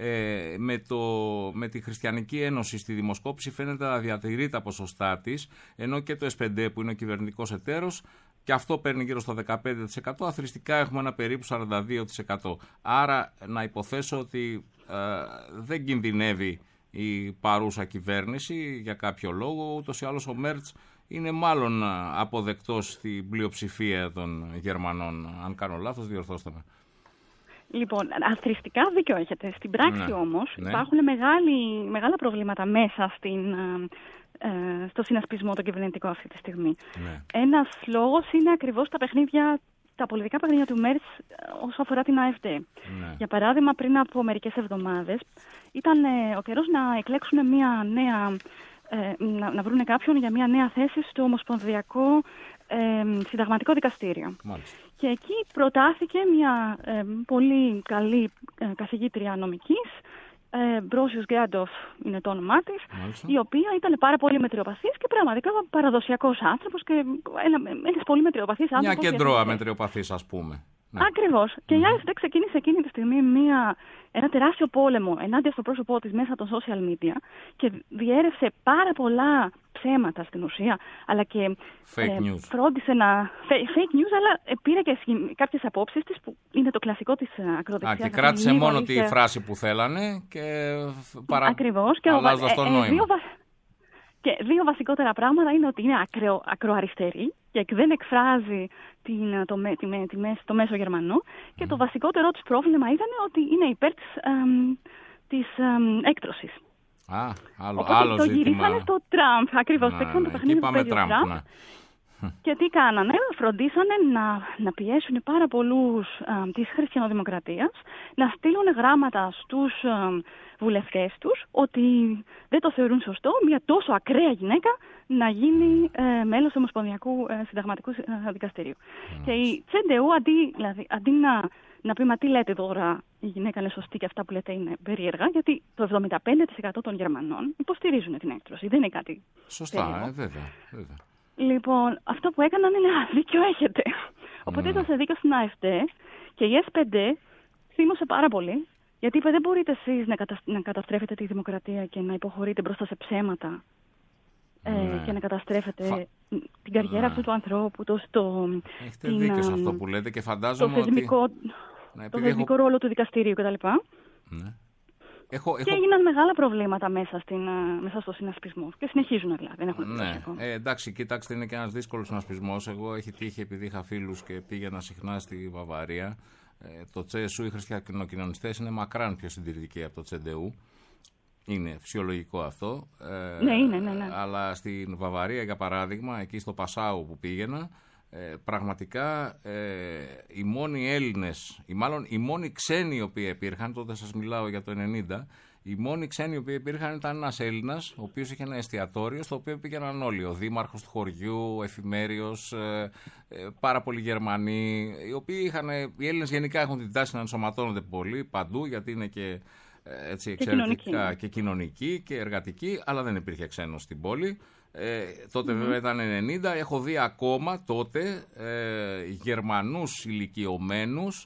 Ε, με, το, με τη Χριστιανική Ένωση στη δημοσκόπηση φαίνεται να διατηρεί τα ποσοστά της, ενώ και το ες πι ντι που είναι ο κυβερνητικός εταίρος, και αυτό παίρνει γύρω στο δεκαπέντε τοις εκατό, αθρηστικά έχουμε ένα περίπου σαράντα δύο τοις εκατό. Άρα να υποθέσω ότι ε, δεν κινδυνεύει η παρούσα κυβέρνηση για κάποιο λόγο, ούτως ή άλλως ο Μέρτς είναι μάλλον αποδεκτός στην πλειοψηφία των Γερμανών. Αν κάνω λάθος, διορθώστε με. Λοιπόν, αθρηστικά δίκιο έχετε. Στην πράξη ναι, όμως ναι. υπάρχουν μεγάλη, μεγάλα προβλήματα μέσα στην, ε, στο συνασπισμό το κυβερνητικό αυτή τη στιγμή. Ναι. Ένας λόγος είναι ακριβώς τα παιχνίδια, τα πολιτικά παιχνίδια του Μέρτς όσο αφορά την AfD. Ναι. Για παράδειγμα, πριν από μερικές εβδομάδες ήταν ε, ο καιρός να εκλέξουν μια νέα... Να, να βρουν κάποιον για μια νέα θέση στο Ομοσπονδιακό ε, Συνταγματικό Δικαστήριο. Μάλιστα. Και εκεί προτάθηκε μια ε, πολύ καλή ε, καθηγήτρια νομικής, ε, Μπρόσιος Γκράντοφ είναι το όνομά της, Μάλιστα. η οποία ήταν πάρα πολύ μετριοπαθής και πραγματικά παραδοσιακός άνθρωπος και ένα, ένας πολύ μετριοπαθής άνθρωπος. Μια κεντρώα μετριοπαθής, ας πούμε. Ναι. Ακριβώς. Και mm-hmm. η AfD ξεκίνησε εκείνη τη στιγμή μια, ένα τεράστιο πόλεμο ενάντια στο πρόσωπό της μέσα από τα social media και διέρευσε πάρα πολλά ψέματα στην ουσία, αλλά και fake ε, news. Φρόντισε να... Fake news, αλλά πήρε και κάποιες απόψεις της που είναι το κλασικό της ακροδεξιάς. Α, και κράτησε μόνο είσαι... τη φράση που θέλανε και παρα... Ακριβώς. Και αλλάζοντας το νόημα. Ε, ε, δύο, και δύο βασικότερα πράγματα είναι ότι είναι ακρο, ακροαριστερή και δεν εκφράζει την, το, τη, τη, το μέσο Γερμανό και mm. το βασικότερο της πρόβλημα ήταν ότι είναι υπέρ της, εμ, της εμ, έκτρωσης. Α, άλλο, Οπότε άλλο το ζήτημα. γυρίσανε στο Τραμπ, ακριβώς, παίξαν ναι, το παιχνίδι που παίζει ο Τραμπ. Ναι. Και τι κάνανε, φροντίσανε να, να πιέσουν πάρα πολλούς α, της χριστιανοδημοκρατίας να στείλουν γράμματα στους α, βουλευτές τους ότι δεν το θεωρούν σωστό μια τόσο ακραία γυναίκα να γίνει ε, μέλος του Ομοσπονδιακού ε, Συνταγματικού ε, Δικαστηρίου. Mm. Και η Τσεντεού αντί, δηλαδή, αντί να, να πει μα τι λέτε τώρα η γυναίκα είναι σωστή και αυτά που λέτε είναι περίεργα, γιατί το εβδομήντα πέντε τοις εκατό των Γερμανών υποστηρίζουν την έκτρωση. Δεν είναι κάτι σωστά, ε, βέβαια, βέβαια. Λοιπόν, αυτό που έκαναν είναι α, δίκιο έχετε. Οπότε ήταν σε δίκιο στην AfD και η ες πι ντι θύμωσε πάρα πολύ, γιατί είπε δεν μπορείτε εσείς να, κατα... να καταστρέφετε τη δημοκρατία και να υποχωρείτε μπροστά σε ψέματα ναι. και να καταστρέφετε Φα... την καριέρα ναι. αυτού του ανθρώπου, το, το, Έχετε την, δίκιο σε αυτό που λέτε και φαντάζομαι το θεσμικό, ότι... Ναι, το θεσμικό έχω... ρόλο του δικαστηρίου κτλ. Ναι. Έχω, έχω... Και έγιναν μεγάλα προβλήματα μέσα, στην, μέσα στο συνασπισμό. Και συνεχίζουν δηλαδή. Δεν έχουν ναι. ε, εντάξει, κοιτάξτε, είναι και ένας δύσκολος συνασπισμός. Εγώ έχει τύχει, επειδή είχα φίλους και πήγαινα συχνά στη Βαβαρία. Ε, το Τσέσου, οι χριστιανοκοινωνιστές είναι μακράν πιο συντηρητικοί από το Τσεντεού. Είναι φυσιολογικό αυτό. Ε, ναι, είναι, ναι, ναι. Αλλά στην Βαβαρία, για παράδειγμα, εκεί στο Πασάου που πήγαινα, Ε, πραγματικά ε, οι μόνοι Έλληνες, ή μάλλον οι μόνοι ξένοι οι οποίοι υπήρχαν, τότε σας μιλάω για το ενενήντα, οι μόνοι ξένοι οι οποίοι υπήρχαν ήταν ένας Έλληνας, ο οποίος είχε ένα εστιατόριο στο οποίο πήγαιναν όλοι, ο δήμαρχος του χωριού, ο εφημέριος, ε, ε, πάρα πολλοί Γερμανοί, οι οποίοι είχαν, οι Έλληνες γενικά έχουν την τάση να ενσωματώνονται πολύ παντού, γιατί είναι και έτσι εξαιρετικά και κοινωνική. και κοινωνική και εργατική, αλλά δεν υπήρχε ξένος στην πόλη. Ε, τότε mm-hmm. βέβαια ήταν ενενήντα, έχω δει ακόμα τότε ε, Γερμανούς ηλικιωμένους,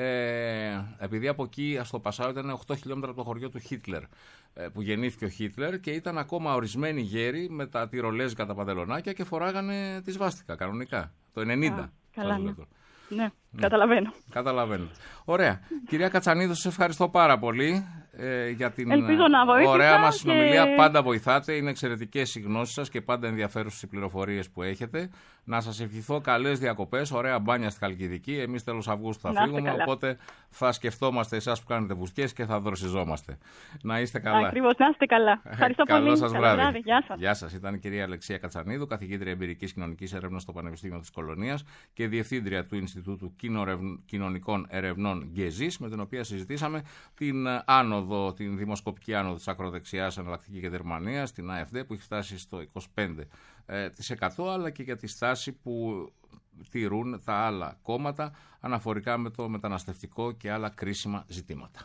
ε, επειδή από εκεί στο Πασάου ήταν οκτώ χιλιόμετρα από το χωριό του Χίτλερ, ε, που γεννήθηκε ο Χίτλερ, και ήταν ακόμα ορισμένοι γέροι με τα τυρολέζικα τα παντελονάκια και φοράγανε τη σβάστηκα κανονικά, το ενενήντα. Α, καλά, ναι. Ναι, ναι, καταλαβαίνω. Καταλαβαίνω. Ωραία. Κυρία Κατσανίδου, σας ευχαριστώ πάρα πολύ ε, για την ωραία μας και... συνομιλία. Πάντα βοηθάτε. Είναι εξαιρετικές οι γνώσεις σας και πάντα ενδιαφέρουσες οι πληροφορίες που έχετε. Να σας ευχηθώ καλές διακοπές, ωραία μπάνια στη Χαλκιδική. Εμείς τέλος Αυγούστου θα φύγουμε, καλά. Οπότε θα σκεφτόμαστε εσάς που κάνετε βουστιές και θα δροσιζόμαστε. Να είστε καλά. Ακριβώς, να είστε καλά. Ευχαριστώ πολύ. Καλό σας βράδυ. βράδυ. Γεια σας. Γεια σας. Ήταν η κυρία Αλεξία Κατσανίδου, καθηγήτρια εμπειρικής κοινωνικής έρευνας στο Πανεπιστήμιο της Κολωνίας και διευθύντρια του Ινστιτούτου Κοινωνικών Ερευνών Γκεζής, με την οποία συζητήσαμε την άνοδο, την δημοσκοπική άνοδο της ακροδεξιάς Εναλλακτική Γερμανία, την ΑΕΦΔ, που έχει φτάσει στο είκοσι πέντε τοις εκατό, αλλά και για τη στάση που τηρούν τα άλλα κόμματα αναφορικά με το μεταναστευτικό και άλλα κρίσιμα ζητήματα.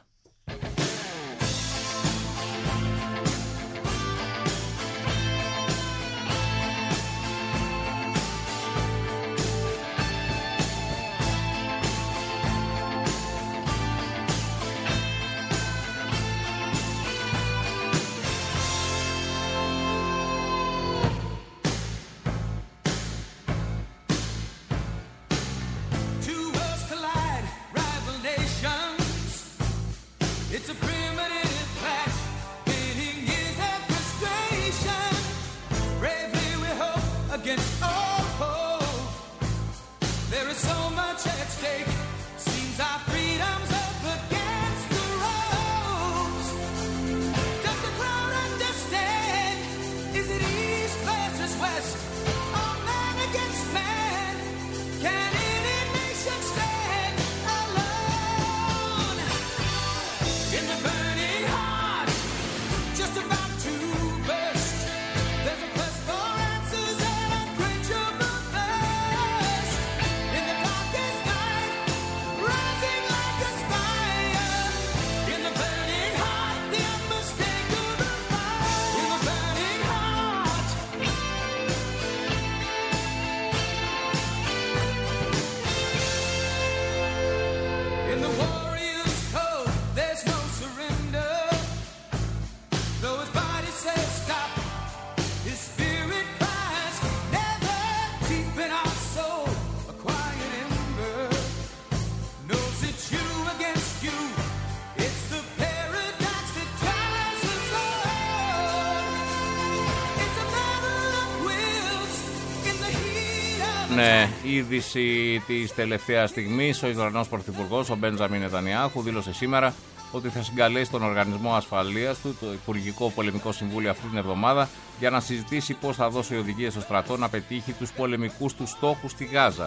Ναι, είδηση της τελευταίας στιγμής. Ο Ισραηλινός Πρωθυπουργός, ο Μπέντζαμιν Νετανιάχου, δήλωσε σήμερα ότι θα συγκαλέσει τον Οργανισμό Ασφαλείας του, το Υπουργικό Πολεμικό Συμβούλιο, αυτή την εβδομάδα για να συζητήσει πώς θα δώσει οδηγίες στο στρατό να πετύχει τους πολεμικούς του στόχους στη Γάζα.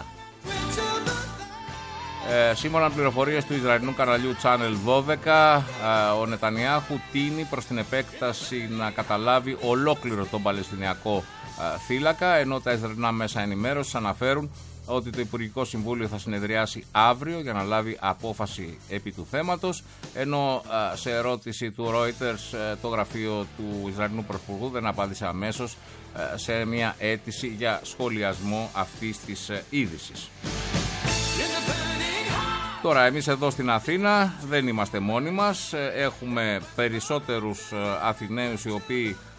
Ε, σύμφωνα με πληροφορίες του Ισραηλινού καναλιού Channel δώδεκα, ε, ο Νετανιάχου τίνει προς την επέκταση να καταλάβει ολόκληρο τον Παλαιστινιακό ε, θύλακα, ενώ τα Ισραηλινά μέσα ενημέρωσης αναφέρουν ότι το Υπουργικό Συμβούλιο θα συνεδριάσει αύριο για να λάβει απόφαση επί του θέματος, ενώ ε, σε ερώτηση του Reuters ε, το γραφείο του Ισραηλινού Πρωθυπουργού δεν απάντησε αμέσως ε, σε μια αίτηση για σχολιασμό αυτής της ε, είδησης. Τώρα εμείς εδώ στην Αθήνα δεν είμαστε μόνοι μας, έχουμε περισσότερους Αθηναίους οι οποίοι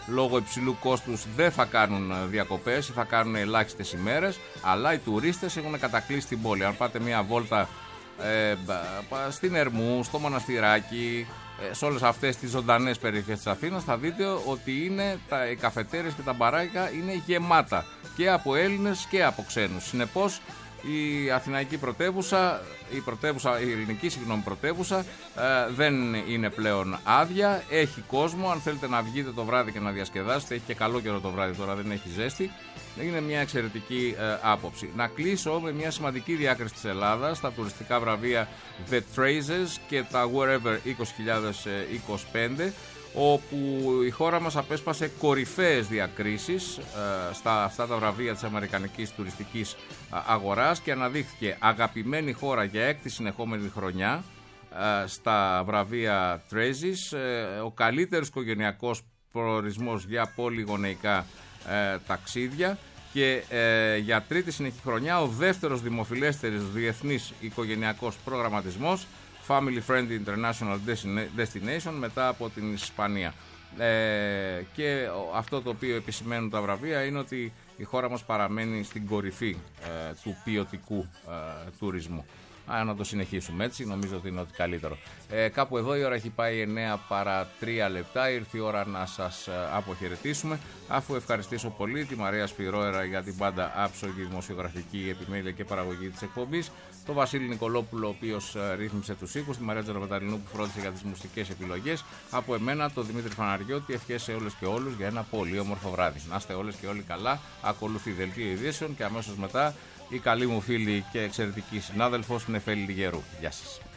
λόγω υψηλού κόστους δεν θα κάνουν διακοπές ή θα κάνουν ελάχιστες ημέρες, αλλά οι τουρίστες έχουν κατακλείσει την πόλη. Αν πάτε μια βόλτα ε, στην Ερμού, στο Μοναστηράκι, ε, σε όλες αυτές τις ζωντανές περιοχές της Αθήνας, θα δείτε ότι είναι, τα, οι καφετέρες και τα μπαράκια είναι γεμάτα και από Έλληνες και από ξένους. Συνεπώς η αθηναϊκή πρωτεύουσα, η, πρωτεύουσα, η ελληνική συγγνώμη πρωτεύουσα ε, δεν είναι πλέον άδεια, έχει κόσμο. Αν θέλετε να βγείτε το βράδυ και να διασκεδάσετε, έχει και καλό καιρό το βράδυ τώρα, δεν έχει ζέστη, είναι μια εξαιρετική ε, άποψη. Να κλείσω με μια σημαντική διάκριση της Ελλάδας, τα τουριστικά βραβεία The Traces και τα Wherever είκοσι είκοσι πέντε, όπου η χώρα μας απέσπασε κορυφαίες διακρίσεις ε, στα αυτά τα βραβεία της αμερικανικής τουριστικής αγοράς και αναδείχθηκε αγαπημένη χώρα για έκτη συνεχόμενη χρονιά ε, στα βραβεία Traces, ε, ο καλύτερος οικογενειακός προορισμός για πολυγονεϊκά ε, ταξίδια και ε, για τρίτη συνεχή χρονιά ο δεύτερος δημοφιλέστερος διεθνής οικογενειακός προγραμματισμός, Family Friendly International Destination, μετά από την Ισπανία. Ε, και αυτό το οποίο επισημαίνουν τα βραβεία είναι ότι η χώρα μας παραμένει στην κορυφή ε, του ποιοτικού ε, τουρισμού. Α, να το συνεχίσουμε έτσι, νομίζω ότι είναι ότι καλύτερο. Ε, κάπου εδώ η ώρα έχει πάει εννέα παρά τρία λεπτά, ήρθε η ώρα να σας αποχαιρετήσουμε, αφού ευχαριστήσω πολύ τη Μαρία Σφυρόερα για την πάντα άψογη δημοσιογραφική επιμέλεια και παραγωγή της εκπομπής, τον Βασίλη Νικολόπουλο, ο οποίος ρύθμισε τους ήχους, τη Μαρία Τζεροβεταλινού που φρόντισε για τις μουσικές επιλογές, από εμένα τον Δημήτρη Φαναριώτη, ευχές σε όλες και όλους για ένα πολύ όμορφο βράδυ. Να είστε όλες και όλοι καλά, ακολουθεί δελτίο ειδήσεων και αμέσως μετά η καλή μου φίλη και εξαιρετική συνάδελφος Νεφέλη Λιγερού. Γεια σας.